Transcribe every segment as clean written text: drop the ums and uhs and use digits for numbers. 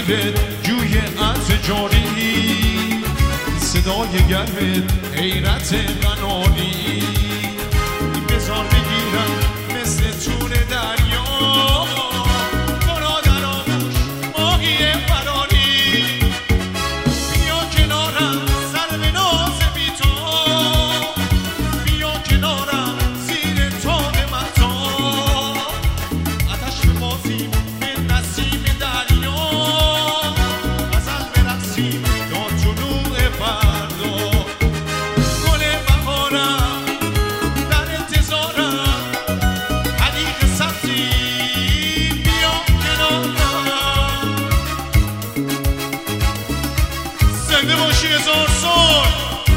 رقیبت جوی عطر جاری، صدای گرمت حیرت قناری، بذار بگیرم مثل طول دریا برا در آغوش ماهی فراری، بیا کنارم سر به ناز بی تو، بیا کنارم زیر تاب مهتاب، آتش ببازیم به نسیم دریا، غزل برقصیم تا طلوع فردا، گل بهارم در انتظارم، حدیق سبزی بیا کنارم، زنده باشی هزار سال.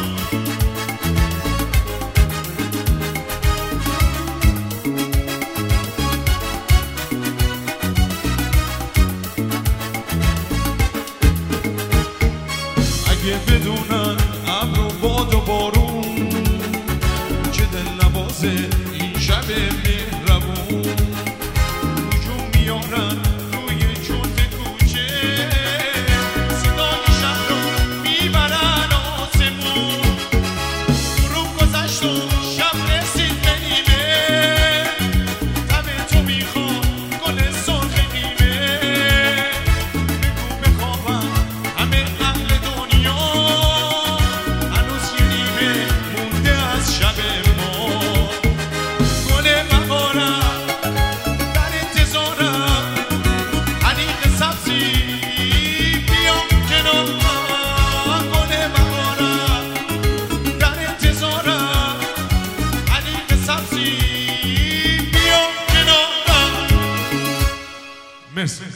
اگه بدونن ابر و باد و بارون که دل نوازه این شب مهربون، نجوم میارن روی چرت کوچه، صدای شهر رو میبرن آسمون، غروب گذشت و شب رسید به نیمه، تب تو میخواد گل سرخ نیمه، بگو بخوابم همه اهل دنیا، هنوز یه نیمه مونده از شب ما، گل بهارم در انتظارم، حدیق سبزی بیا کنارم، گل بهارم در انتظارم، حدیق سبزی بیا کنارم. مرسی.